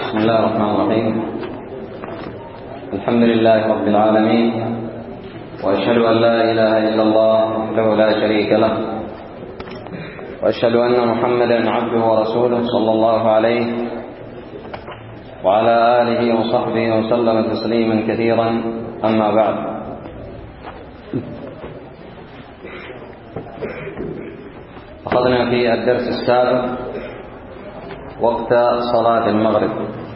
بسم الله الرحمن الرحيم. الحمد لله رب العالمين، وأشهد أن لا إله إلا الله وحده لا شريك له، وأشهد أن محمدا عبده ورسوله صلى الله عليه وعلى آله وصحبه وسلم تسليما كثيرا. أما بعد، أخذنا في الدرس السابق وقت صلاة المغرب،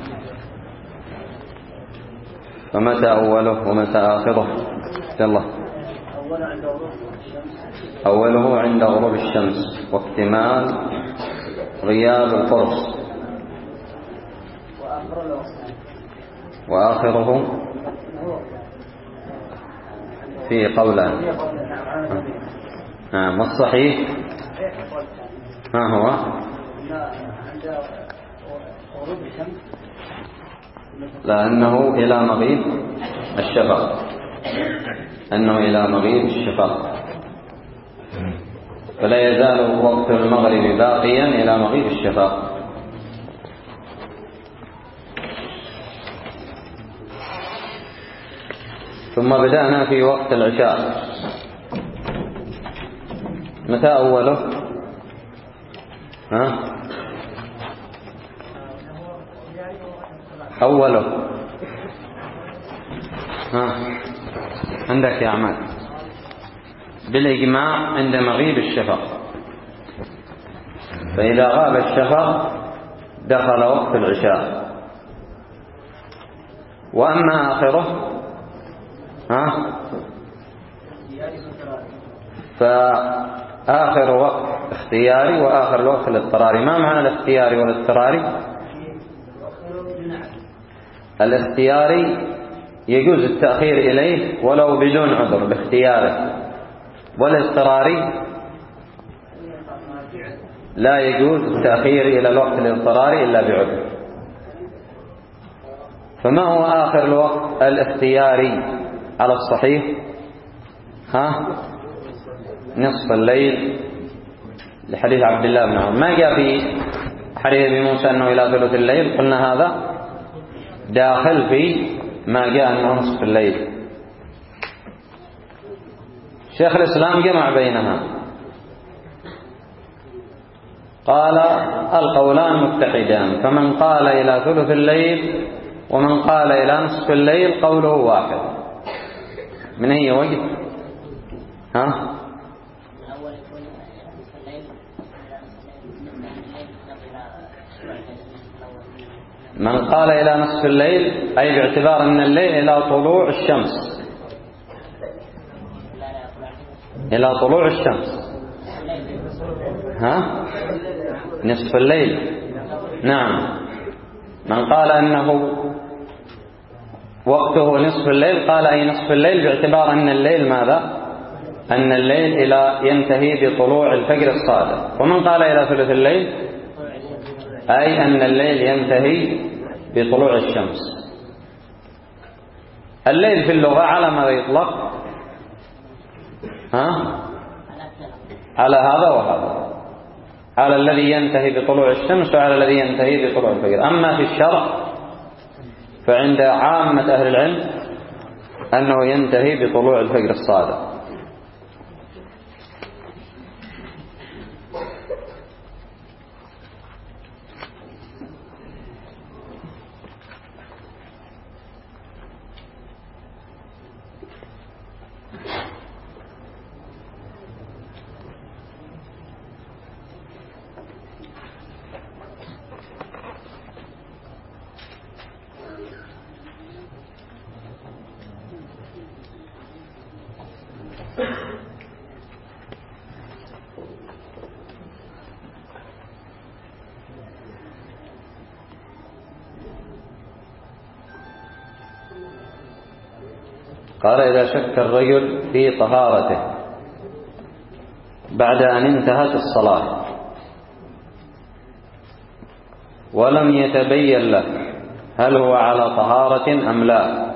فمتى أوله ومتى آخره؟ يلا. أوله عند غروب الشمس واكتمال غياب القرص، وآخره في قولان. والصحيح ما هو؟ لأنه إلى مغيب الشفق، أنه إلى مغيب الشفق، فلا يزال وقت المغرب باقيا إلى مغيب الشفق. ثم بدأنا في وقت العشاء. متى أوله؟ أوله عندك يا عماد بالإجماع عند مغيب الشفق، فإذا غاب الشفق دخل وقت العشاء. وأما آخره فآخر وقت اختياري وآخر الوقت الاضطراري. ما معنى الاختياري والاضطراري؟ الاختياري يجوز التأخير إليه ولو بدون عذر باختياره، والاضطراري لا يجوز التأخير إلى الوقت الاضطراري إلا بعذر. فما هو آخر الوقت الاختياري على الصحيح؟ نصف الليل، لحديث عبد الله بن عمر. ما جاء في حديث ابي موسى أنه إلى ثلث الليل، قلنا هذا داخل في ما جاء أنه نصف الليل. شيخ الإسلام جمع بينها، قال القولان متحدان، فمن قال إلى ثلث الليل ومن قال إلى نصف الليل قوله واحد. من أي وجه؟ من قال إلى نصف الليل أي باعتبار أن الليل إلى طلوع الشمس، إلى طلوع الشمس. نصف الليل. نعم. من قال أنه وقته نصف الليل قال أي نصف الليل باعتبار أن الليل ماذا؟ أن الليل إلى ينتهي بطلوع الفجر الصادق. ومن قال إلى ثلث الليل أي أن الليل ينتهي بطلوع الشمس. الليل في اللغة على ما يطلق؟ على هذا وهذا، على الذي ينتهي بطلوع الشمس وعلى الذي ينتهي بطلوع الفجر. أما في الشرع فعند عامة أهل العلم أنه ينتهي بطلوع الفجر الصادق. قال إذا شك الرجل في طهارته بعد أن انتهت الصلاة ولم يتبين له هل هو على طهارة أم لا،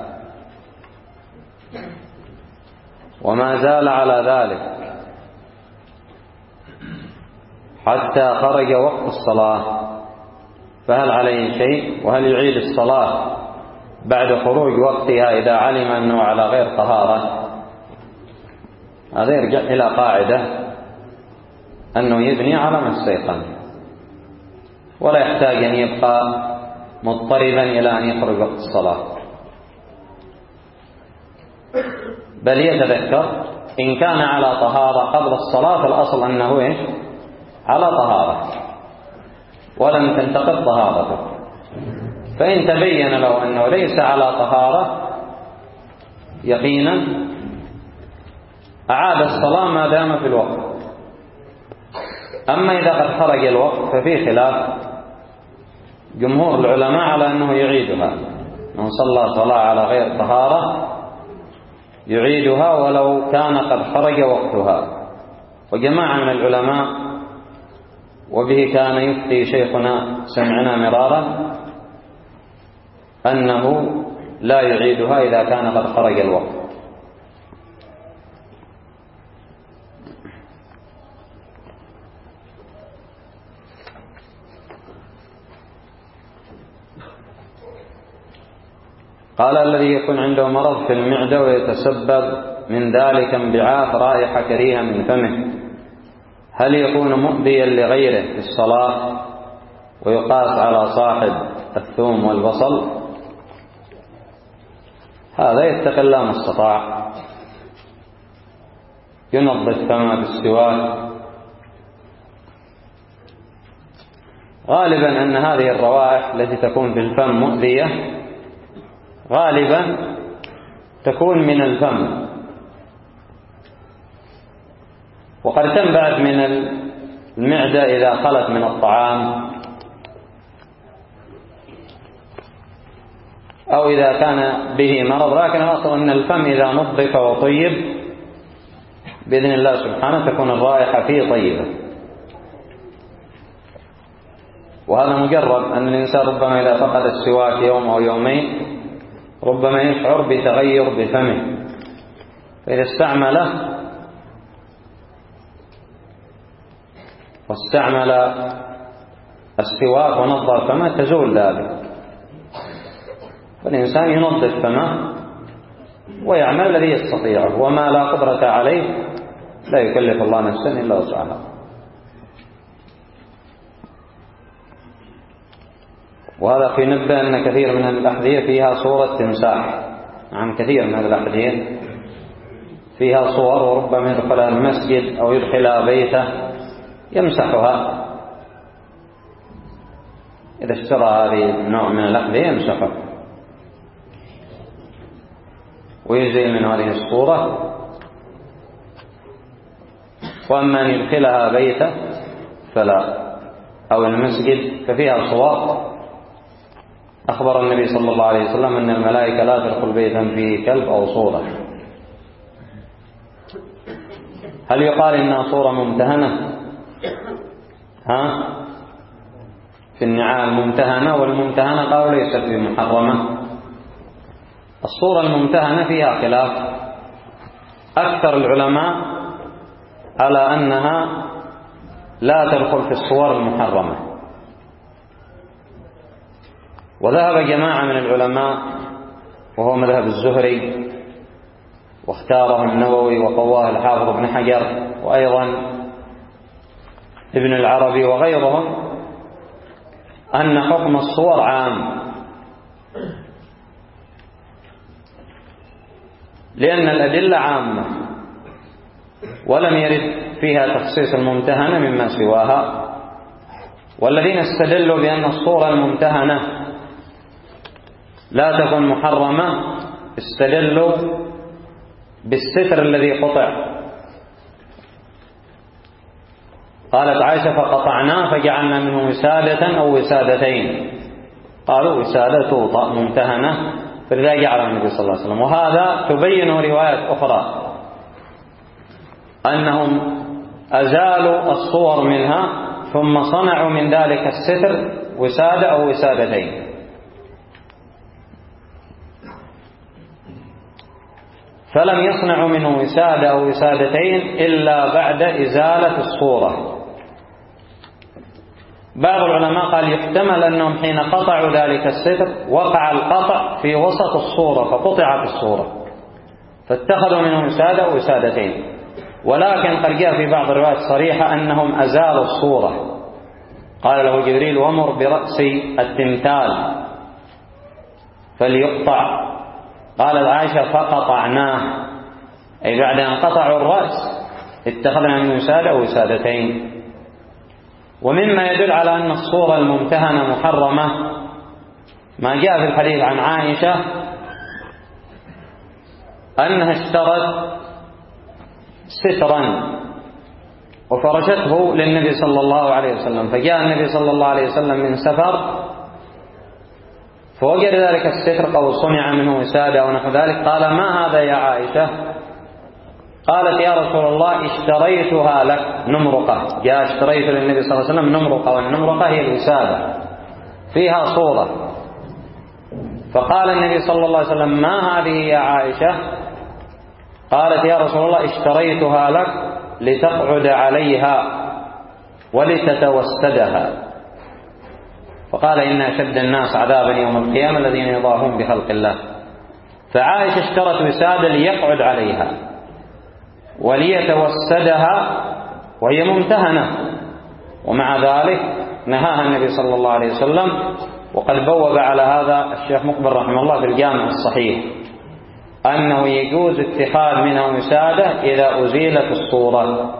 وما زال على ذلك حتى خرج وقت الصلاة، فهل عليه شيء؟ وهل يعيد الصلاة بعد خروج وقتها إذا علم أنه على غير طهارة؟ هذا يرجع إلى قاعدة أنه يبني على ما استيقن، ولا يحتاج أن يبقى مضطربا إلى أن يخرج وقت الصلاة، بل يتذكر إن كان على طهارة قبل الصلاة فالأصل أنه إيش؟ على طهارة ولم تنتقض طهارته، فإن تبين له أنه ليس على طهارة يقينا أعاد الصلاة ما دام في الوقت. أما إذا قد خرج الوقت ففي خلاف جمهور العلماء على أنه يعيدها، من صلى صلاة على غير طهارة يعيدها ولو كان قد خرج وقتها. وجماعة من العلماء وبه كان يفتي شيخنا سمعنا مرارا أنه لا يعيدها إذا كان قد خرج الوقت. قال الذي يكون عنده مرض في المعدة ويتسبب من ذلك انبعاث رائحة كريهة من فمه، هل يكون مؤذيا لغيره في الصلاة ويقاس على صاحب الثوم والبصل؟ هذا يتقي الله ما استطاع، ينظف فمه بالسواك. غالبا أن هذه الروائح التي تكون في الفم مؤذية غالبا تكون من الفم، وقد تنبعث من المعدة إذا خلت من الطعام أو إذا كان به مرض، لكن الأصل أن الفم إذا نظف وطيب بإذن الله سبحانه تكون الرائحة فيه طيبة. وهذا مجرد أن الإنسان ربما إذا فقد السواك يوم أو يومين ربما يشعر بتغير بفمه، فإذا استعمله واستعمل السواك ونظف فمه تزول ذلك. فالإنسان ينظف فمه ويعمل الذي يستطيعه، وما لا قدرة عليه لا يكلف الله نفسا إلا وسعها. وهذا في نبه أن كثير من الأحذية فيها صورة تمساح، عن كثير من الأحذية فيها صور، وربما يدخلها المسجد أو يدخلها بيته يمسحها، إذا اشترى هذه النوع من الأحذية يمسحها ويزيل من هذه الصورة. وأما أن يدخلها بيته فلا، أو المسجد ففيها صور. أخبر النبي صلى الله عليه وسلم أن الملائكة لا تدخل بيتا فيه كلب أو صورة. هل يقال إنها صورة ممتهنة؟ في النعال ممتهنة، والممتهنة قالوا ليست بمحرمة. الصورة الممتهنة فيها خلاف، أكثر العلماء على أنها لا تدخل في الصور المحرمة، وذهب جماعة من العلماء وهو مذهب الزهري واختاره النووي وقواه الحافظ ابن حجر وأيضا ابن العربي وغيرهم أن حكم الصور عام، لأن الأدلة عامة ولم يرد فيها تخصيص الممتهنة مما سواها. والذين استدلوا بأن الصورة الممتهنة لا تكون محرمة استدلوا بالستر الذي قطع. قالت عائشة فقطعناه فجعلنا منه وسادة أو وسادتين، قالوا وسادة توطأ ممتهنة، فلذا جعل النبي صلى الله عليه وسلم. وهذا تبين روايات أخرى أنهم أزالوا الصور منها ثم صنعوا من ذلك الستر وسادة أو وسادتين. فلم يصنعوا منه وسادة أو وسادتين إلا بعد إزالة الصورة، بعض العلماء قال يحتمل أنهم حين قطعوا ذلك الستر وقع القطع في وسط الصورة فقطعت الصورة فاتخذوا منه وسادة ووسادتين، ولكن قد جاء في بعض الروايات صريحة أنهم أزالوا الصورة. قال له جبريل ومر برأس التمثال فليقطع. قالت عائشة فقطعناه، أي بعد أن قطعوا الرأس اتخذنا منه وسادة ووسادتين. ومما يدل على أن الصورة الممتهنة محرمة ما جاء في الحديث عن عائشة أنها اشترت سترا وفرشته للنبي صلى الله عليه وسلم، فجاء النبي صلى الله عليه وسلم من سفر فوجد ذلك الستر أو صنع منه وسادة ونحو ذلك، قال ما هذا يا عائشة؟ قالت يا رسول الله اشتريتها لك نمرقة، جاء اشتريت للنبي صلى الله عليه وسلم نمرقة، والنمرقة هي الوسادة فيها صورة. فقال النبي صلى الله عليه وسلم ما هذه يا عائشة؟ قالت يا رسول الله اشتريتها لك لتقعد عليها ولتتوسدها. فقال إن أشد الناس عذابا يوم القيامة الذين يضاهون بخلق الله. فعائشة اشترت وسادة ليقعد عليها وليتوسدها وهي ممتهنة، ومع ذلك نهاها النبي صلى الله عليه وسلم. وقد بوب على هذا الشيخ مقبل رحمه الله في الجامع الصحيح أنه يجوز اتخاذ منها وسادة إذا أزيلت الصورة.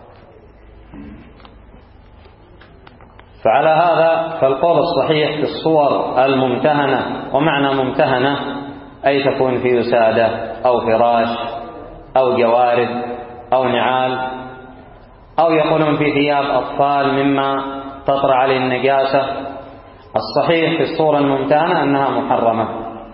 فعلى هذا فالقول الصحيح في الصور الممتهنة، ومعنى ممتهنة أي تكون في وسادة أو فراش أو جوارد أو نعال، أو يقولون في ثياب أطفال مما تطرأ عليه النجاسة. الصحيح في الصورة الممتهنة أنها محرمة،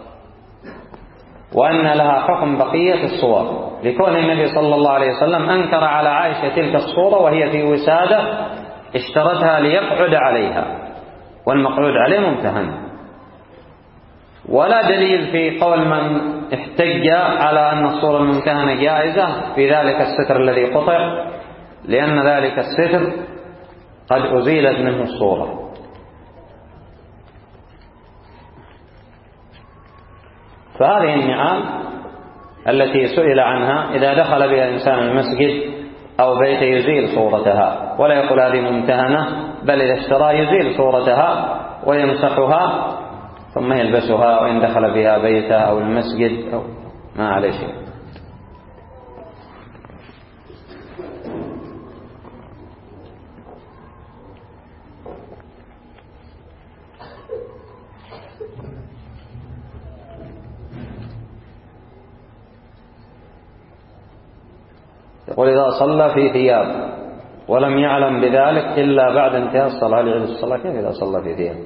وأن لها حكم بقية الصور، لكون النبي صلى الله عليه وسلم أنكر على عائشة تلك الصورة وهي في وسادة اشترتها ليقعد عليها، والمقعود عليه ممتهن. ولا دليل في قول من احتج على أن الصورة الممتهنة جائزة في ذلك الستر الذي قطع، لأن ذلك الستر قد أزيلت منه الصورة. فهذه النعال التي سئل عنها إذا دخل بها إنسان المسجد أو بيت يزيل صورتها، ولا يقول هذه ممتهنة، بل إذا اشترى يزيل صورتها ويمسحها ثم يلبسها، وإن دخل بها بيته أو المسجد أو ما عليه شيء. يقول إذا صلى في ثياب ولم يعلم بذلك إلا بعد انتهاء الصلاة، لعيد الصلاة كيف إذا صلى في ثياب؟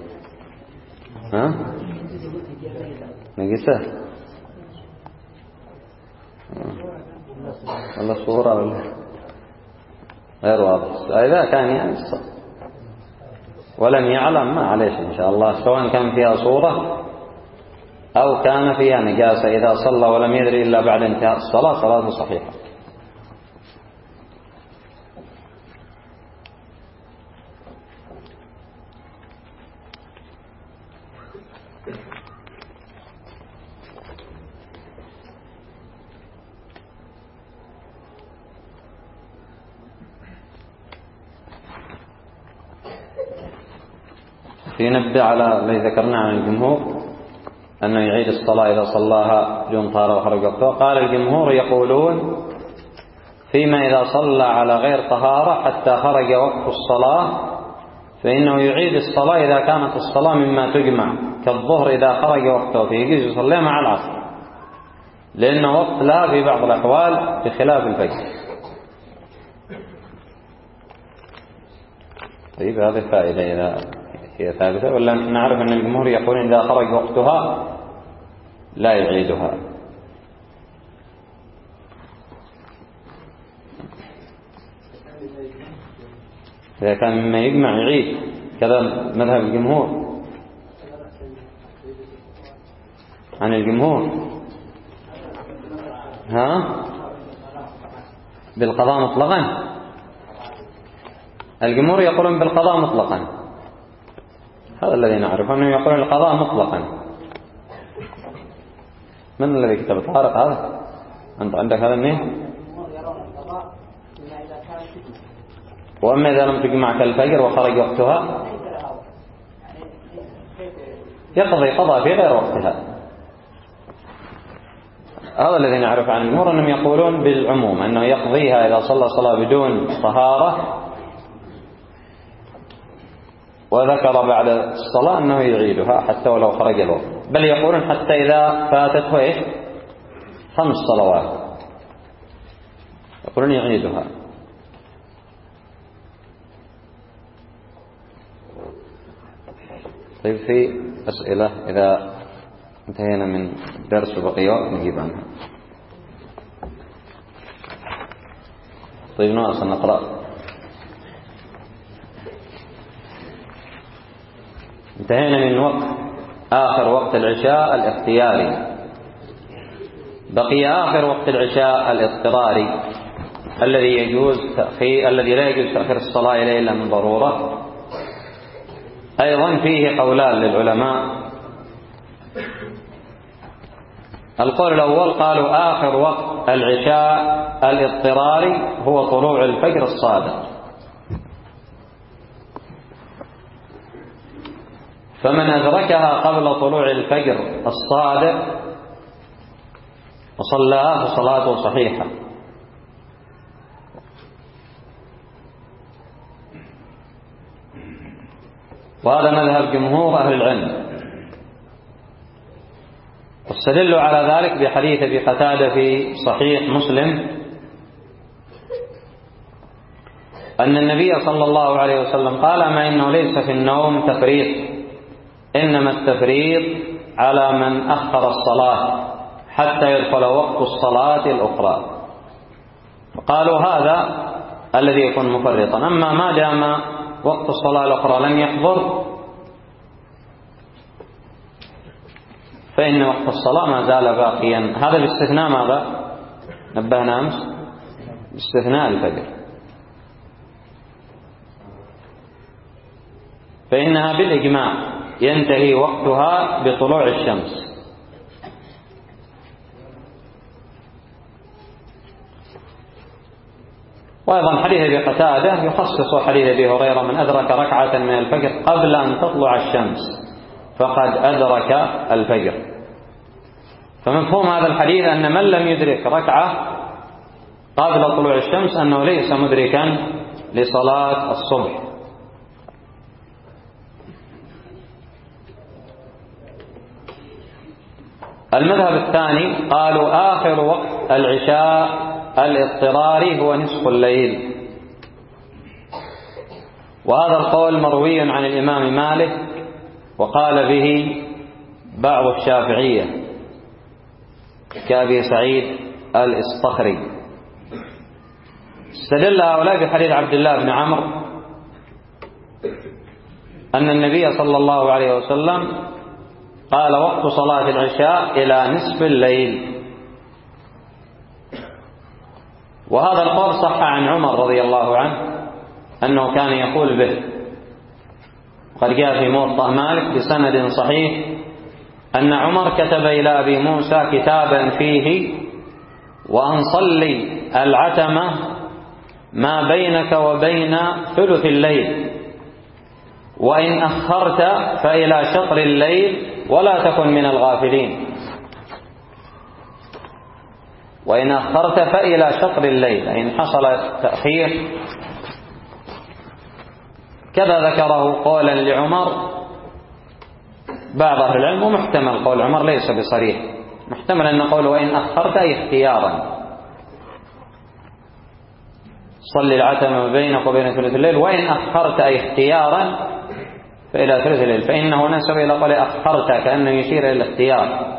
نقيسه ولا صورة ولا غير واضح. إذا كان يعني ولم يعلم ما عليه إن شاء الله، سواء كان فيها صورة أو كان فيها نجاسة، إذا صلى ولم يدري إلا بعد انتهاء الصلاة صلاته صحيحة. ينبه على الذي ذكرناه عن الجمهور أنه يعيد الصلاة إذا صلاها بدون طهارة وخرج وقتها. قال الجمهور يقولون فيما إذا صلى على غير طهارة حتى خرج وقت الصلاة فإنه يعيد الصلاة إذا كانت الصلاة مما تجمع، كالظهر إذا خرج وقته فيجوز يصلي مع العصر، لأنه وقت لا في بعض الأحوال بخلاف الفجر. طيب هذه فائدة إذا هي ثابتة، ولا نعرف أن الجمهور يقول إذا خرج وقتها لا يعيدها. إذا كان مما يجمع يعيد، كذا مذهب الجمهور. عن الجمهور بالقضاء مطلقا، الجمهور يقولون بالقضاء مطلقا، هذا الذي نعرف أنه يقول القضاء مطلقا. من الذي كتب طارق هذا؟ أنت عندك هذا منين؟ وأما إذا لم تجمع كالفجر وخرج وقتها يقضي قضاء في غير وقتها. هذا الذي نعرف عن الجمهور أنهم يقولون بالعموم أنه يقضيها إذا صلى صلاة بدون طهارة وذكر بعد الصلاة أنه يعيدها حتى ولو خرج الوقت، بل يقولون حتى إذا فاتته إيش 5 صلوات يقولون يعيدها. طيب في أسئلة إذا انتهينا من درس وبقي وقت نجيب عنها. طيب نواصل نقرأ. انتهينا من وقت آخر وقت العشاء الاختياري، بقي آخر وقت العشاء الاضطراري الذي لا يجوز تأخير الصلاة إليه إلا من ضرورة. أيضا فيه قولان للعلماء. القول الأول قالوا آخر وقت العشاء الاضطراري هو طلوع الفجر الصادق، فمن أدركها قبل طلوع الفجر الصادق وصلاها فصلاته صحيحة. وهذا مذهب جمهور أهل العلم. واستدلوا على ذلك بحديث أبي قتادة في صحيح مسلم أن النبي صلى الله عليه وسلم قال: ما إنه ليس في النوم تفريط، إنما التفريط على من أخر الصلاة حتى يدخل وقت الصلاة الأخرى. فقالوا هذا الذي يكون مفرطا. أما ما دام وقت الصلاة الأخرى لم يحضر فإن وقت الصلاة ما زال باقيا. هذا باستثناء ماذا؟ نبهنا أمس باستثناء الفجر، فإنها بالإجماع ينتهي وقتها بطلوع الشمس. وأيضا حديث أبي قتادة يخصص حديث أبي هريرة: من أدرك ركعة من الفجر قبل أن تطلع الشمس فقد أدرك الفجر. فمفهوم هذا الحديث أن من لم يدرك ركعة قبل طلوع الشمس أنه ليس مدركا لصلاة الصبح. المذهب الثاني قالوا آخر وقت العشاء الاضطراري هو نصف الليل، وهذا القول مروي عن الإمام مالك وقال به بعض الشافعية كأبي سعيد الإصطخري. استدل هؤلاء بحديث عبد الله بن عمرو أن النبي صلى الله عليه وسلم قال: وقت صلاة العشاء إلى نصف الليل. وهذا القول صح عن عمر رضي الله عنه أنه كان يقول به. قد جاء في موطأ مالك بسند صحيح أن عمر كتب إلى أبي موسى كتابا فيه: وأن صلي العتمة ما بينك وبين ثلث الليل، وإن أخرت فإلى شطر الليل ولا تكن من الغافلين. وإن أخرت فإلى شطر الليل، إن حصل تأخير. كذا ذكره قولا لعمر بعض أهل العلم، ومحتمل قول عمر ليس بصريح، محتمل أن قوله وإن أخرت أي اختيارا، صلي العتمة بينك وبين ثلث الليل، وإن أخرت أي اختيارا فإلى ثلث الليل، فإنه نسب إلى قول أخرت كأنه يشير إلى الاختيار.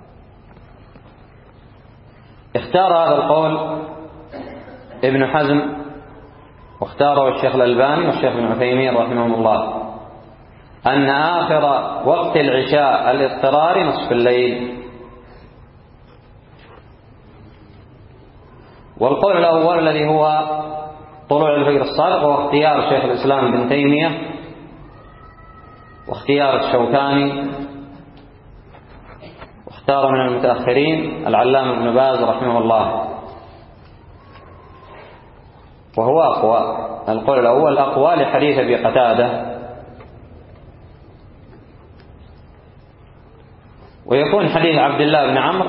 اختار هذا القول ابن حزم واختاره الشيخ الألباني والشيخ ابن عثيمين رحمهم الله، أن آخر وقت العشاء الاضطراري نصف الليل. والقول الأول الذي هو طلوع الفجر الصادق هو اختيار شيخ الإسلام ابن تيمية واختيار الشوكاني، واختار من المتأخرين العلامة ابن باز رحمه الله، وهو أقوى. القول الأول أقوى لحديث أبي قتادة، ويكون حديث عبد الله بن عمرو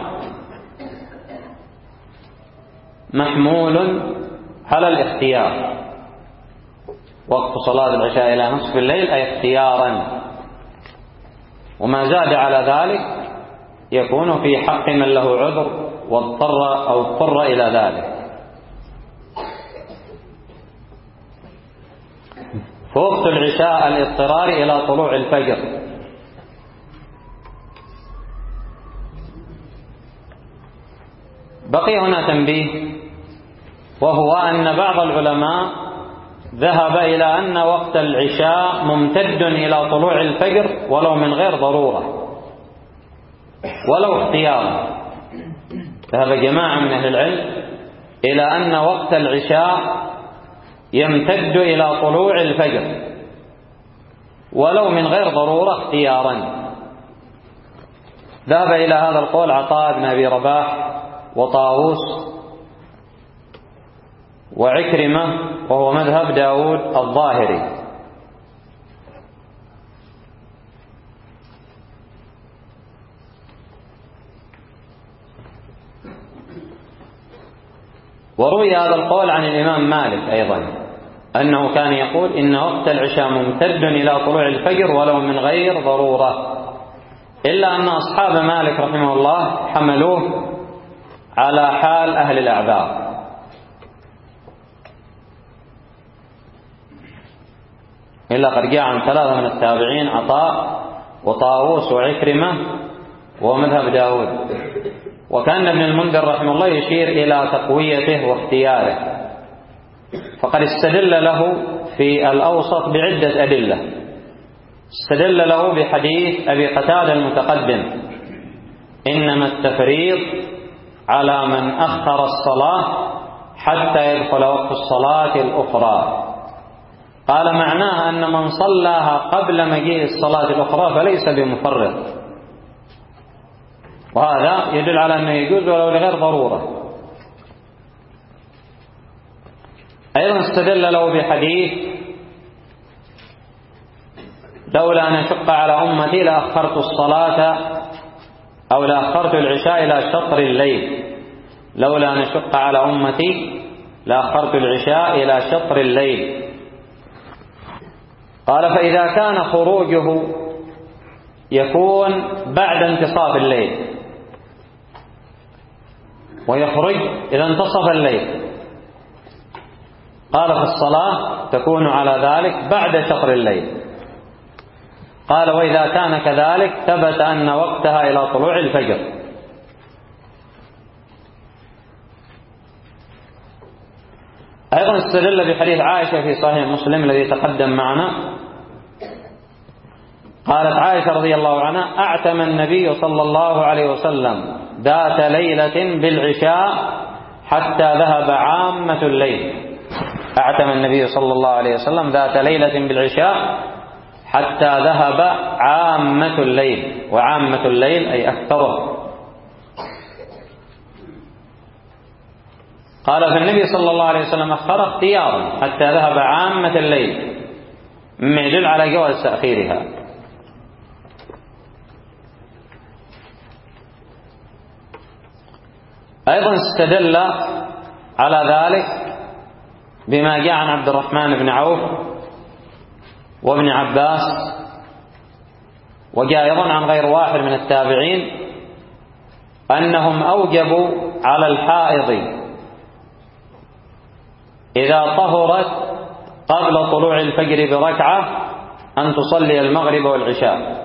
محمول على الاختيار، وقت صلاة العشاء إلى نصف الليل أي اختيارا، وما زاد على ذلك يكون في حق من له عذر واضطر أو اضطر إلى ذلك. فوقت العشاء الاضطرار إلى طلوع الفجر. بقي هنا تنبيه، وهو أن بعض العلماء ذهب إلى أن وقت العشاء ممتد إلى طلوع الفجر ولو من غير ضرورة ولو اختيارا. ذهب جماعة من أهل العلم إلى أن وقت العشاء يمتد إلى طلوع الفجر ولو من غير ضرورة اختيارا. ذهب إلى هذا القول عطاء بن أبي رباح وطاووس وعكرمة، وهو مذهب داود الظاهري. وروي هذا القول عن الإمام مالك أيضا، أنه كان يقول إن وقت العشاء ممتد إلى طلوع الفجر ولو من غير ضرورة، إلا أن أصحاب مالك رحمه الله حملوه على حال أهل الأعذار. إلا قد جاء عن ثلاثة من التابعين، عطاء وطاووس وعكرمة ومذهب داود. وكان ابن المنذر رحمه الله يشير إلى تقويته واختياره، فقد استدل له في الأوسط بعدة أدلة. استدل له بحديث أبي قتادة المتقدم: إنما التفريط على من أخر الصلاة حتى يدخل وقت الصلاة الأخرى. قال معناها أن من صلاها قبل مجيء الصلاة الأخرى فليس بمفرط، وهذا يدل على أنه يجوز ولو لغير ضرورة. أيضا استدل له بحديث: لولا أن أشق على أمتي لأخرت الصلاة أو لأخرت العشاء إلى شطر الليل. لولا أن أشق على أمتي لأخرت العشاء إلى شطر الليل. قال: فإذا كان خروجه يكون بعد انتصاف الليل، ويخرج إذا انتصف الليل، قال: فالصلاة تكون على ذلك بعد شطر الليل. قال: وإذا كان كذلك ثبت أن وقتها إلى طلوع الفجر. أيضا استدل بحديث عائشة في صحيح مسلم الذي تقدم معنا. قالت عائشة رضي الله عنها: أعتم النبي صلى الله عليه وسلم ذات ليلة بالعشاء حتى ذهب عامة الليل. أعتم النبي صلى الله عليه وسلم ذات ليلة بالعشاء حتى ذهب عامة الليل، وعامة الليل أي أكثره. قال: فالنبي صلى الله عليه وسلم أخر اختيارا حتى ذهب عامة الليل، مما يدل على جواز تأخيرها. أيضا استدل على ذلك بما جاء عن عبد الرحمن بن عوف وابن عباس، وجاء أيضا عن غير واحد من التابعين، أنهم أوجبوا على الحائض إذا طهرت قبل طلوع الفجر بركعة أن تصلي المغرب والعشاء.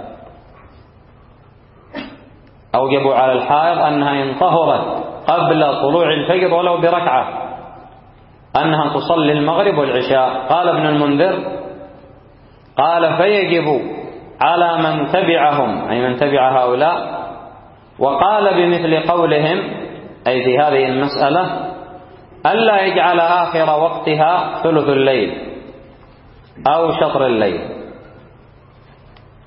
أوجبوا على الحائض أنها إن طهرت قبل طلوع الفجر ولو بركعة أنها تصلي المغرب والعشاء. قال ابن المنذر: قال: فيجب على من تبعهم، أي من تبع هؤلاء، وقال بمثل قولهم، أي في هذه المسألة، ألا يجعل آخر وقتها ثلث الليل أو شطر الليل.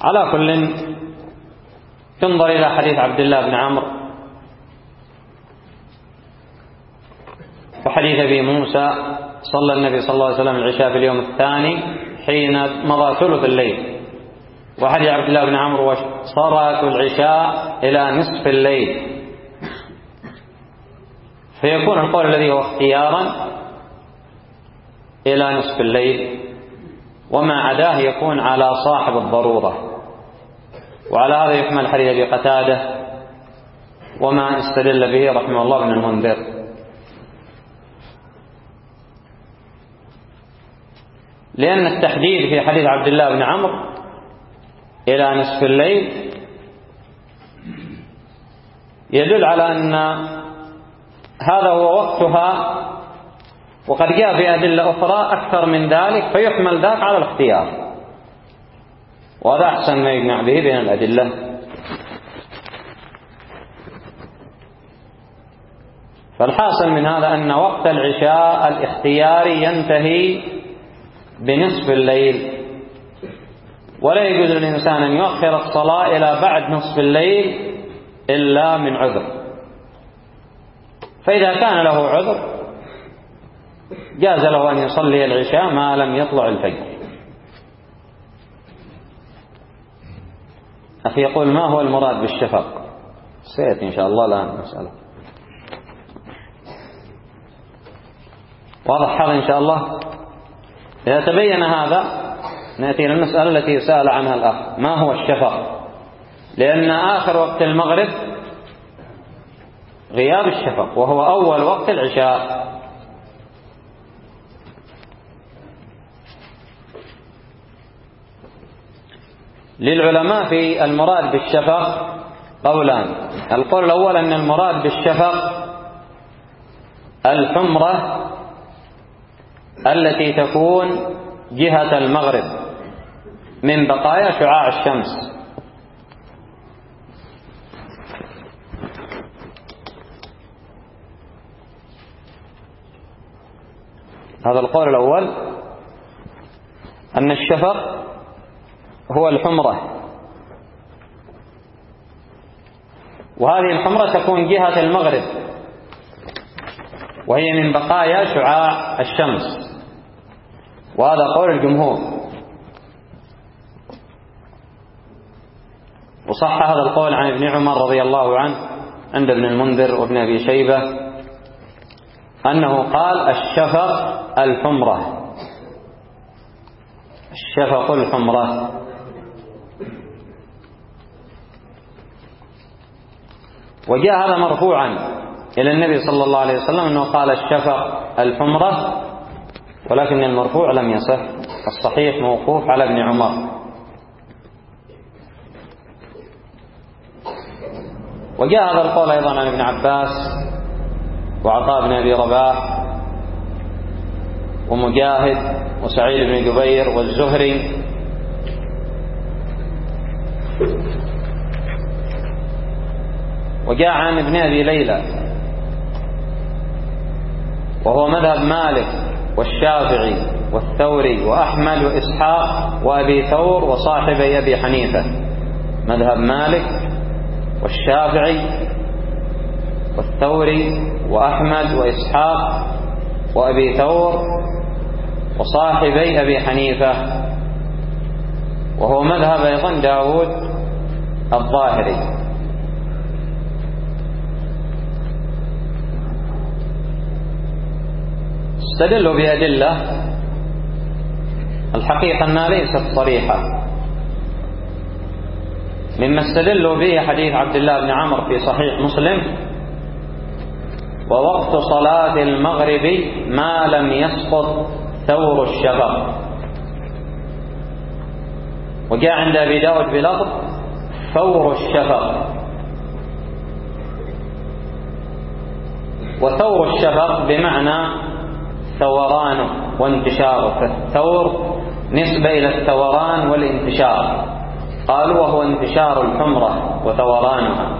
على كل تنظر إلى حديث عبد الله بن عمرو وحديث أبي موسى صلى النبي صلى الله عليه وسلم العشاء في اليوم الثاني حين مضى ثلث الليل، وحديث عبد الله بن عمرو صلاة العشاء إلى نصف الليل، فيكون القول الذي هو اختيارا إلى نصف الليل، وما عداه يكون على صاحب الضرورة. وعلى هذا يحمل حديث أبي قتادة وما استدل به رحمه الله بن المنذر. لأن التحديد في حديث عبد الله بن عمرو إلى نصف الليل يدل على أن هذا هو وقتها، وقد جاء في أدلة أخرى أكثر من ذلك، فيحمل ذاك على الاختيار، وهذا أحسن ما يجمع به بين الأدلة. فالحاصل من هذا أن وقت العشاء الاختياري ينتهي بنصف الليل، ولا يجوز للإنسان أن يؤخر الصلاة إلى بعد نصف الليل إلا من عذر. فإذا كان له عذر جاز له أن يصلي العشاء ما لم يطلع الفجر. أخي يقول: ما هو المراد بالشفق؟ سيأتي إن شاء الله الآن مسألة واضح هذا إن شاء الله. إذا تبين هذا نأتي للمسألة التي سأل عنها الأخ: ما هو الشفق؟ لأن آخر وقت المغرب غياب الشفق، وهو أول وقت العشاء. للعلماء في المراد بالشفق قولان: القول الأول أن المراد بالشفق الحمرة التي تكون جهة المغرب من بقايا شعاع الشمس، هذا القول الأول، أن الشفق هو الحمرة، وهذه الحمرة تكون جهة المغرب وهي من بقايا شعاع الشمس، وهذا قول الجمهور. وصح هذا القول عن ابن عمر رضي الله عنه عند ابن المنذر وابن أبي شيبة أنه قال: الشفق الحمرة، الشفق الحمرة. وجاء هذا مرفوعا إلى النبي صلى الله عليه وسلم أنه قال الشفق الحمرة، ولكن المرفوع لم يصح، الصحيح موقوف على ابن عمر. وجاء هذا القول أيضا عن ابن عباس وعطاء بن أبي رباح ومجاهد وسعيد بن جبير والزهري. وجاء عن ابن أبي ليلى وهو مذهب مالك والشافعي والثوري وأحمد وإسحاق وأبي ثور وصاحبي أبي حنيفة، مذهب مالك والشافعي والثوري وأحمد وإسحاق وأبي ثور وصاحبي أبي حنيفة، وهو مذهب أيضا داود الظاهري. استدلوا بأدلة الحقيقة أنها ليست صريحة. مما استدلوا به حديث عبد الله بن عمرو في صحيح مسلم: ووقت صلاة المغرب ما لم يسقط ثور الشفق. وجاء عند أبي داود بلفظ ثور الشفق. وثور الشفق بمعنى ثورانه وانتشاره، فالثور نسبة إلى الثوران والانتشار، قالوا وهو انتشار الحمرة وثورانها.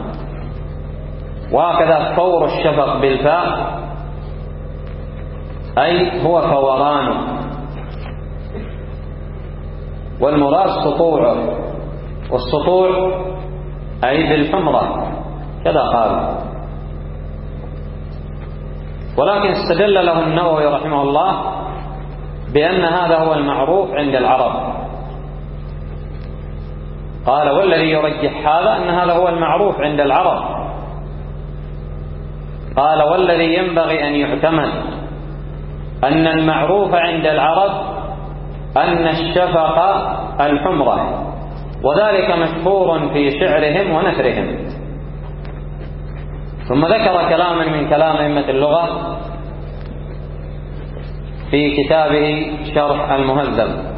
وهكذا ثور الشفق بالفاء أي هو فورانه، والمراد سطوعه والسطوع أي بالحمرة كذا قال. ولكن استدل له النووي رحمه الله بأن هذا هو المعروف عند العرب. قال والذي يرجح هذا أن هذا هو المعروف عند العرب. قال والذي ينبغي أن يعتمد أن المعروف عند العرب أن الشفق الحمرة، وذلك مشهور في شعرهم ونثرهم. ثم ذكر كلاما من كلام أئمة اللغة في كتابه شرح المهذب.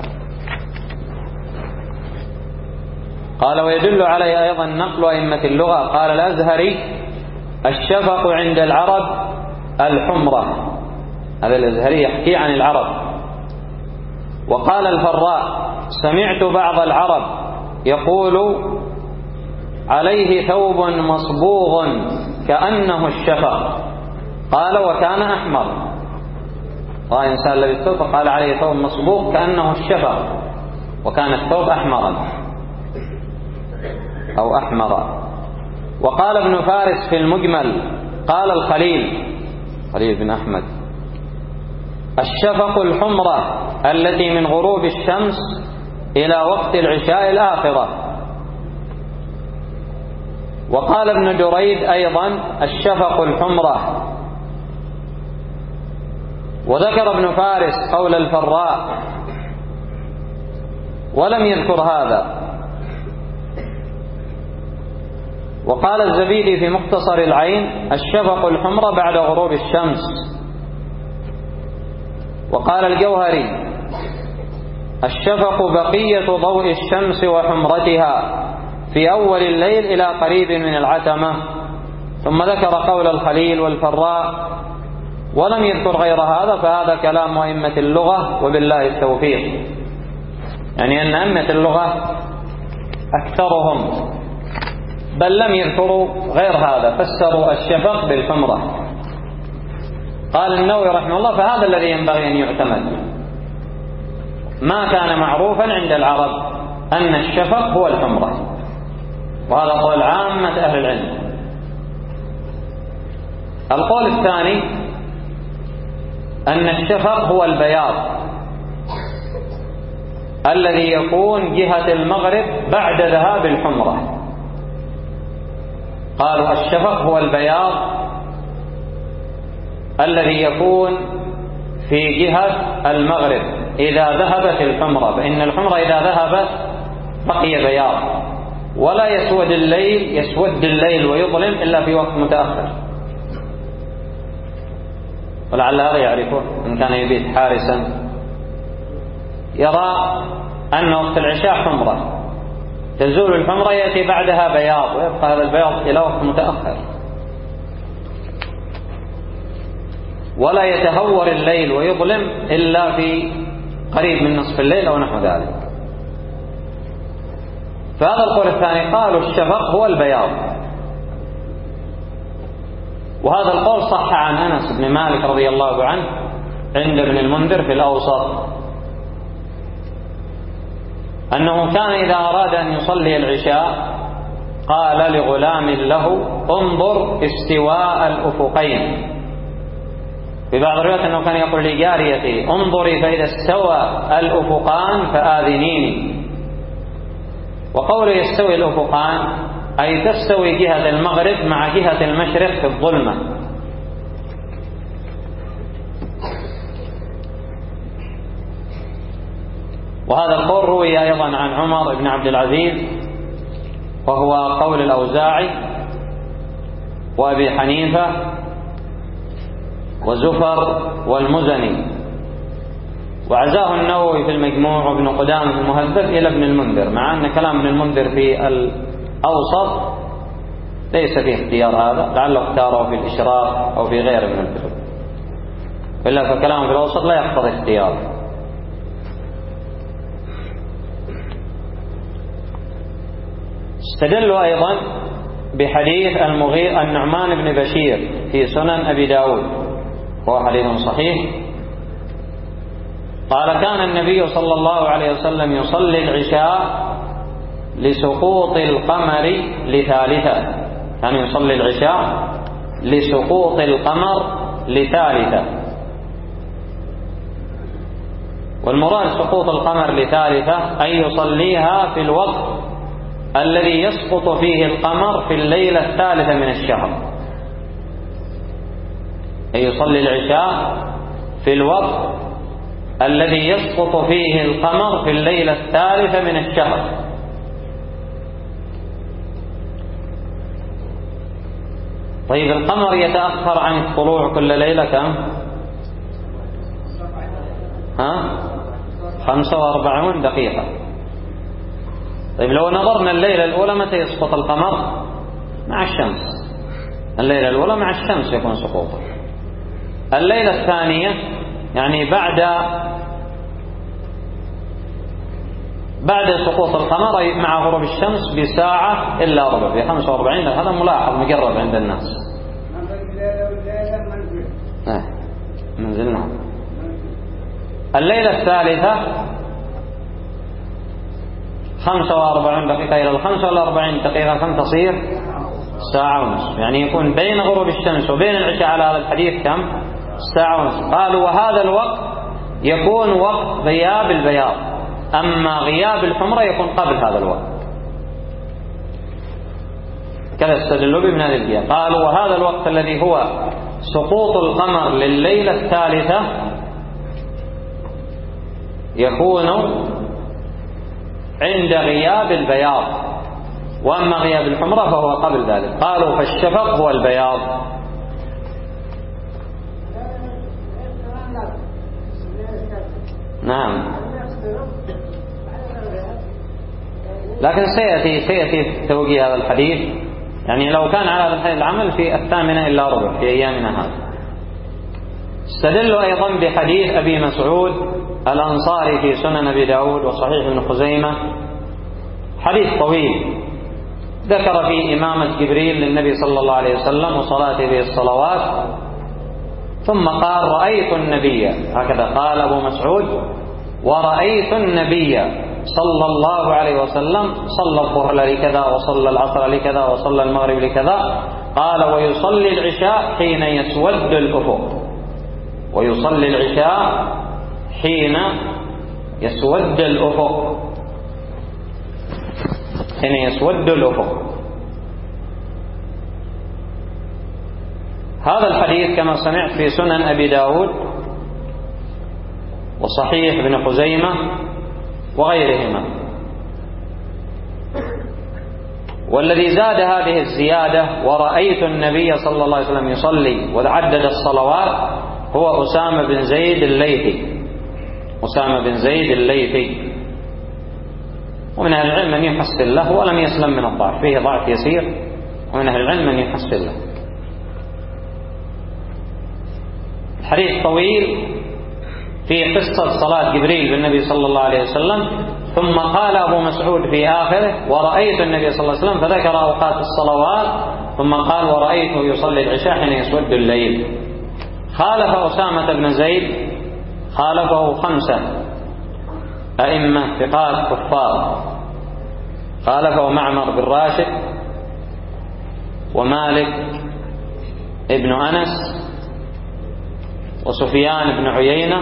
قال ويدل عليه أيضا نقل أئمة اللغة. قال الأزهري الشفق عند العرب الحمرة، هذا الأزهري يحكي عن العرب. وقال الفراء سمعت بعض العرب يقول عليه ثوب مصبوغ كأنه الشفق. قال وكان أحمر. رأى إنسان لبس ثوب فقال عليه ثوب مصبوغ كأنه الشفق، وكان الثوب أحمرا أو أحمر. وقال ابن فارس في المجمل قال الخليل بن أحمد الشفق الحمرة التي من غروب الشمس إلى وقت العشاء الآخرة. وقال ابن دريد أيضا الشفق الحمرة. وذكر ابن فارس قول الفراء ولم يذكر هذا. وقال الزبيدي في مختصر العين الشفق الحمرة بعد غروب الشمس. وقال الجوهري الشفق بقية ضوء الشمس وحمرتها في أول الليل إلى قريب من العتمة. ثم ذكر قول الخليل والفراء ولم يذكر غير هذا، فهذا كلام أئمة اللغة وبالله التوفيق. يعني أن أئمة اللغة أكثرهم بل لم يذكروا غير هذا، فسروا الشفق بالحمرة. قال النووي رحمه الله فهذا الذي ينبغي أن يعتمد، ما كان معروفا عند العرب أن الشفق هو الحمرة، وهذا قول عامة أهل العلم. القول الثاني أن الشفق هو البياض الذي يكون جهة المغرب بعد ذهاب الحمرة. قالوا الشفق هو البياض الذي يكون في جهة المغرب إذا ذهبت الحمرة، فإن الحمرة إذا ذهبت بقي بياض، ولا يسود الليل ويظلم إلا في وقت متأخر. ولعل هذا يعرفه إن كان يبيت حارسا، يرى أن وقت العشاء حمرة، تزول الحمرة يأتي بعدها بياض، ويبقى هذا البياض إلى وقت متأخر، ولا يتهور الليل ويظلم إلا في قريب من نصف الليل أو نحو ذلك. فهذا القول الثاني قالوا الشفق هو البياض. وهذا القول صح عن أنس بن مالك رضي الله عنه عند ابن المنذر في الأوسط أنه كان إذا أراد أن يصلي العشاء قال لغلام له انظر استواء الأفقين. في بعض الروايات أنه كان يقول لجاريته انظري فإذا استوى الأفقان فآذنيني. وقوله يستوي الأفقان أي تستوي جهة المغرب مع جهة المشرق في الظلمة. وهذا القول روي أيضا عن عمر بن عبد العزيز، وهو قول الأوزاعي وأبي حنيفة وزفر والمزني، وعزاه النووي في المجموع وابن قدامة في المهذب إلى ابن المنذر، مع أن كلام ابن المنذر في الأوسط ليس فيه اختيار هذا، لعله اختاره في الإشراف أو في غيره من الكتب، إلا فكلامه في الأوسط لا يقتضي اختياره. استدلوا أيضا بحديث النعمان بن بشير في سنن أبي داود، وهو حديث صحيح. قال كان النبي صلى الله عليه وسلم يصلي العشاء لسقوط القمر لثالثة، يعني يصلي العشاء لسقوط القمر لثالثة. والمراد سقوط القمر لثالثة أن يصليها في الوقت الذي يسقط فيه القمر في الليلة الثالثة من الشهر، أن يصلي العشاء في الوقت الذي يسقط فيه القمر في الليلة الثالثة من الشهر. طيب القمر يتأخر عن الطلوع كل ليلة كم؟ 45 دقيقة. طيب لو نظرنا الليلة الأولى متى يسقط القمر؟ مع الشمس. الليلة الأولى مع الشمس يكون سقوطه. الليلة الثانية يعني بعد سقوط القمر مع غروب الشمس بساعة إلا ربع، في 45. هذا ملاحظ مجرب عند الناس. منزلنا. الليلة الثالثة 45 دقيقة إلى 45 دقيقة كم تصير؟ ساعة ونصف، يعني يكون بين غروب الشمس وبين العشاء على هذا الحديث كم؟ ساعة ونصف. قالوا وهذا الوقت يكون وقت غياب البياض، أما غياب الحمرة يكون قبل هذا الوقت. كذا استدلوا به من هذه الآية. قالوا وهذا الوقت الذي هو سقوط القمر لليلة الثالثة يكون عند غياب البياض، وأما غياب الحمرة فهو قبل ذلك. قالوا فالشفق هو البياض. نعم، لكن سيأتي توجيه هذا الحديث، يعني لو كان على هذا الحديث العمل في 8 إلا ربع في أيامنا هذه. استدلوا أيضا بحديث أبي مسعود الأنصاري في سنن أبي داود وصحيح ابن خزيمة، حديث طويل ذكر فيه إمامة جبريل للنبي صلى الله عليه وسلم وصلاته به الصلوات، ثم قال رأيت النبي، هكذا قال أبو مسعود، ورأيت النبي صلى الله عليه وسلم صلى الظهر لكذا وصلى العصر لكذا وصلى المغرب لكذا. قال ويصلي العشاء حين يسود الأفق، ويصلي العشاء حين يسود الأفق، حين يسود الأفق. هذا الحديث كما سمعت في سنن أبي داود وصحيح ابن خزيمة وغيرهما. والذي زاد هذه الزيادة ورأيت النبي صلى الله عليه وسلم يصلي وعدد الصلوات هو أسامة بن زيد الليثي، أسامة بن زيد الليثي. ومن أهل العلم من يحسن له ولم يسلم من الضعف، فيه ضعف يسير، ومن أهل العلم من يحسن له. الحديث طويل في قصة صلاة جبريل بالنبي صلى الله عليه وسلم، ثم قال أبو مسعود في آخره ورأيت النبي صلى الله عليه وسلم، فذكر أوقات الصلوات، ثم قال ورأيته يصلي العشاء حين يسود الليل. خالف أسامة بن زيد، خالفه 5 أئمة ثقات كفار، خالفه معمر بن راشد ومالك ابن أنس وسفيان بن عيينة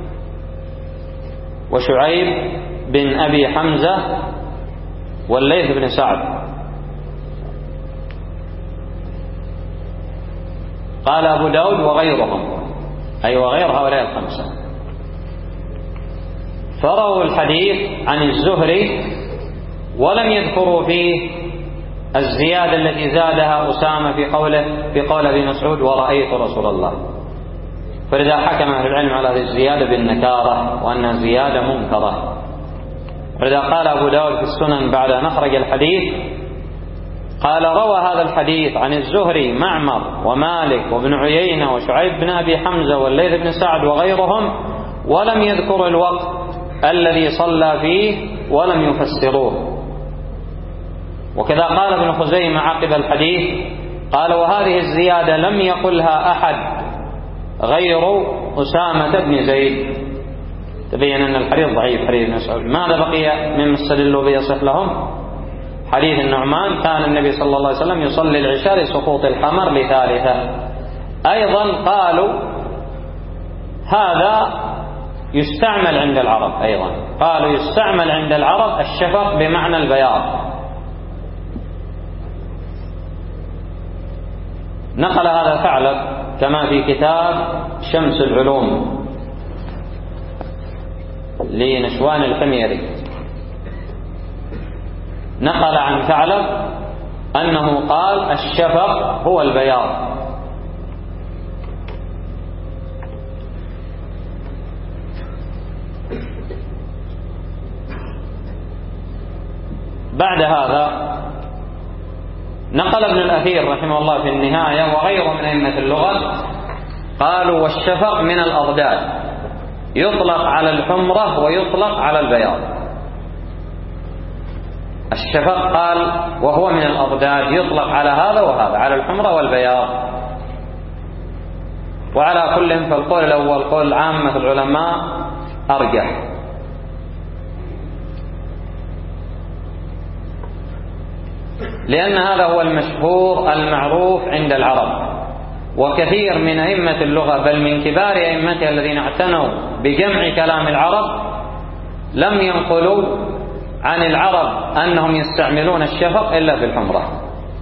وشعيب بن أبي حمزة والليث بن سعد. قال أبو داود وغيرهم، أي وغير هؤلاء 5، فروا الحديث عن الزهري ولم يذكروا فيه الزيادة التي زادها أسامة في قول أبي مسعود ورأيت رسول الله. فلذا حكم أهل العلم على هذه الزيادة بالنكارة وأنها زيادة منكرة. ولذا قال أبو داود في السنن بعد أن أخرج الحديث، قال روى هذا الحديث عن الزهري معمر ومالك وابن عيينة وشعيب بن أبي حمزة والليث بن سعد وغيرهم، ولم يذكر الوقت الذي صلى فيه ولم يفسروه. وكذا قال ابن خزيمة عقب الحديث، قال وهذه الزيادة لم يقلها أحد غير أسامة بن زيد. تبين أن الحديث ضعيف، حديث ابن مسعود. ماذا بقي مما استدلوا به يصح لهم؟ حديث النعمان كان النبي صلى الله عليه وسلم يصلي العشاء لسقوط القمر لثالثة. أيضا قالوا هذا يستعمل عند العرب، أيضا قالوا يستعمل عند العرب الشفق بمعنى البياض. نقل هذا ثعلب كما في كتاب شمس العلوم لنشوان الحميري، نقل عن ثعلب أنه قال الشفق هو البياض. بعد هذا نقل ابن الأثير رحمه الله في النهاية وغيره من أئمة اللغة قالوا والشفق من الأضداد، يطلق على الحمرة ويطلق على البياض. الشفق قال وهو من الأضداد، يطلق على هذا وهذا، على الحمرة والبياض. وعلى كل فالقول الأول قول عامة العلماء أرجح. لأن هذا هو المشهور المعروف عند العرب، وكثير من أئمة اللغة بل من كبار أئمتها الذين اعتنوا بجمع كلام العرب لم ينقلوا عن العرب أنهم يستعملون الشفق إلا في الحمرة.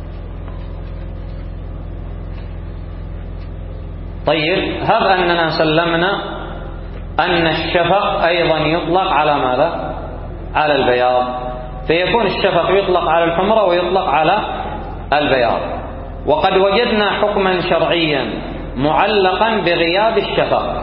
طيب، هب أننا سلمنا أن الشفق أيضا يطلق على ماذا؟ على البياض، فيكون الشفق يطلق على الحمرة ويطلق على البياض. وقد وجدنا حكما شرعيا معلقا بغياب الشفق،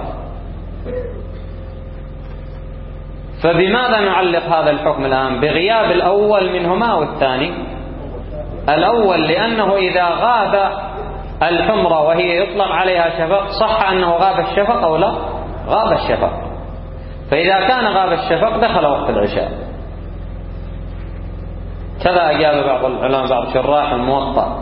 فبماذا نعلق هذا الحكم الآن؟ بغياب الأول منهما أو الثاني؟ الأول، لأنه إذا غاب الحمرة وهي يطلق عليها شفق صح أنه غاب الشفق أو لا؟ غاب الشفق. فإذا كان غاب الشفق دخل وقت العشاء. كذا أجاب بعض العلماء بعض شراح الموطأ.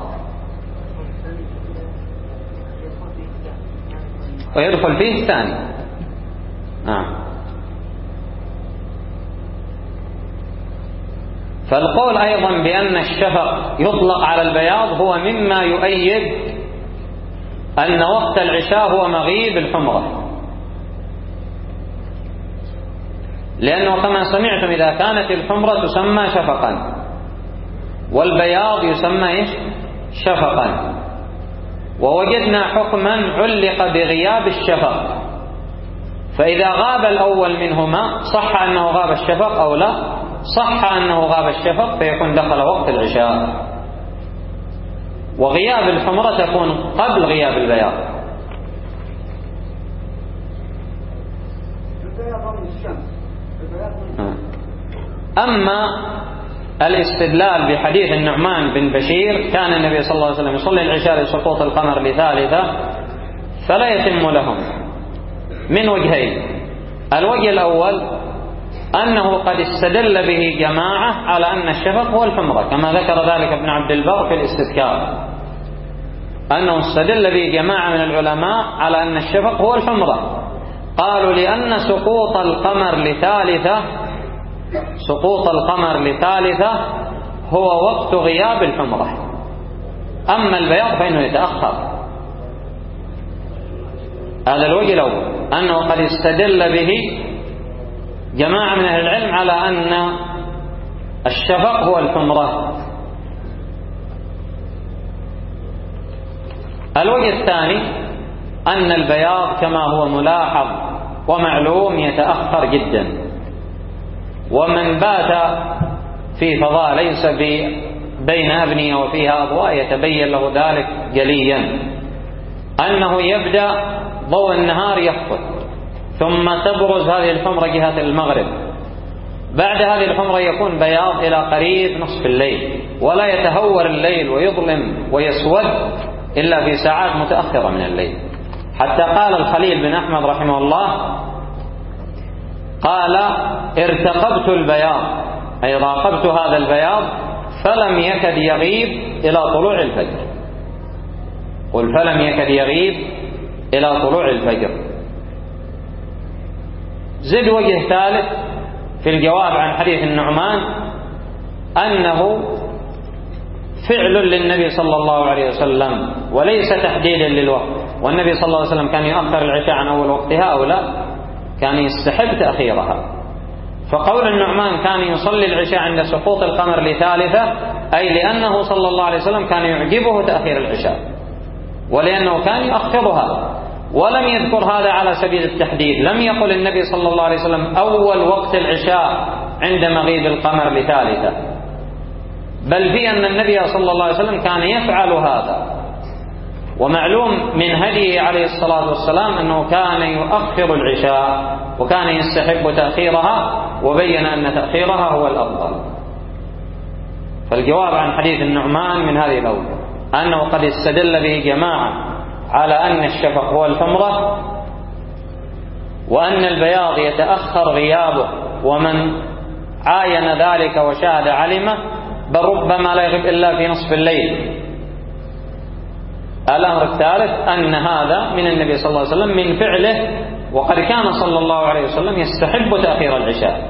ويدخل فيه الثاني. فالقول أيضا بأن الشفق يطلق على البياض هو مما يؤيد أن وقت العشاء هو مغيب الحمرة، لأنه كما سمعتم إذا كانت الحمرة تسمى شفقا والبياض يسمى شفقا، ووجدنا حكما علق بغياب الشفق، فإذا غاب الأول منهما صح أنه غاب الشفق أو لا؟ صح أنه غاب الشفق، فيكون دخل وقت العشاء. وغياب الحمرة تكون قبل غياب البياض. أما الاستدلال بحديث النعمان بن بشير كان النبي صلى الله عليه وسلم يصلي العشاء لسقوط القمر لثالثة، فلا يتم لهم من وجهين. الوجه الأول أنه قد استدل به جماعة على أن الشفق هو الحمرة، كما ذكر ذلك ابن عبد البر في الاستذكار، أنه استدل به جماعة من العلماء على أن الشفق هو الحمرة. قالوا لأن سقوط القمر لثالثة هو وقت غياب الحمرة، أما البياض فإنه يتأخر. هذا الوجه الأول، أنه قد استدل به جماعة من أهل العلم على أن الشفق هو الحمرة. الوجه الثاني أن البياض كما هو ملاحظ ومعلوم يتأخر جدا، ومن بات في فضاء ليس بين أبنية وفيها أضواء يتبين له ذلك جليا، أنه يبدأ ضوء النهار يخفت ثم تبرز هذه الحمرة جهة المغرب، بعد هذه الحمرة يكون بياض إلى قريب نصف الليل، ولا يتهور الليل ويظلم ويسود إلا في ساعات متأخرة من الليل. حتى قال الخليل بن أحمد رحمه الله قال ارتقبت البياض، أي راقبت هذا البياض فلم يكد يغيب إلى طلوع الفجر. قل فلم يكد يغيب إلى طلوع الفجر. زد وجه ثالث في الجواب عن حديث النعمان أنه فعل للنبي صلى الله عليه وسلم وليس تحديدا للوقت. والنبي صلى الله عليه وسلم كان يؤخر العشاء عن أول وقتها أو لا؟ كان يستحب تأخيرها. فقول النعمان كان يصلي العشاء عند سقوط القمر لثالثة أي لأنه صلى الله عليه وسلم كان يعجبه تأخير العشاء ولأنه كان يؤخرها، ولم يذكر هذا على سبيل التحديد. لم يقل النبي صلى الله عليه وسلم أول وقت العشاء عند مغيب القمر لثالثة، بل في أن النبي صلى الله عليه وسلم كان يفعل هذا. ومعلوم من هديه عليه الصلاة والسلام أنه كان يؤخر العشاء وكان يستحب تأخيرها، وبين أن تأخيرها هو الأفضل. فالجواب عن حديث النعمان من هذه الأوجه أنه قد استدل به جماعة على أن الشفق هو الحمرة، وأن البياض يتأخر غيابه، ومن عاين ذلك وشاهد علمه، بل ربما لا يغيب إلا في نصف الليل. الأمر الثالث أن هذا من النبي صلى الله عليه وسلم من فعله، وقد كان صلى الله عليه وسلم يستحب تأخير العشاء.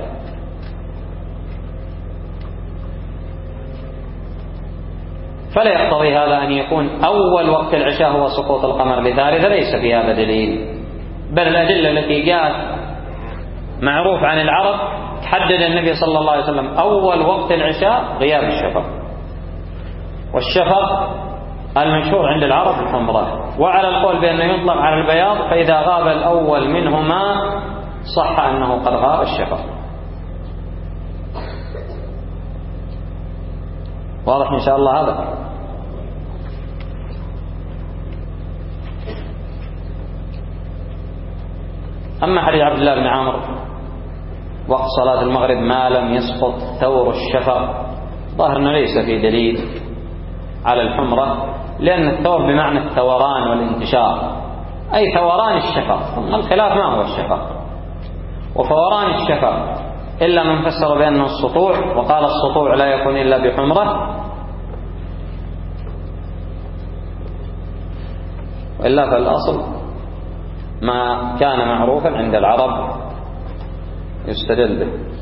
فلا يقتضي هذا أن يكون أول وقت العشاء هو سقوط القمر لثالثة، ليس في هذا دليل، بل الأدلة التي جاءت معروف عن العرب حدد النبي صلى الله عليه وسلم أول وقت العشاء غياب الشفق، والشفق المشهور عند العرب الحمرة. وعلى القول بأنه يطلق على البياض، فإذا غاب الأول منهما صح أنه قد غاب الشفق. واضح إن شاء الله هذا؟ أما حديث عبد الله بن عمرو وقت صلاة المغرب ما لم يسقط ثور الشفق، ظاهر أنه ليس في دليل على الحمرة، لأن الثور بمعنى الثوران والانتشار، أي ثوران الشفق. الخلاف ما هو الشفق، وفوران الشفق إلا من فسر بأنه السطوع، وقال السطوع لا يكون إلا بحمرة، وإلا فالأصل ما كان معروفا عند العرب يستدل به.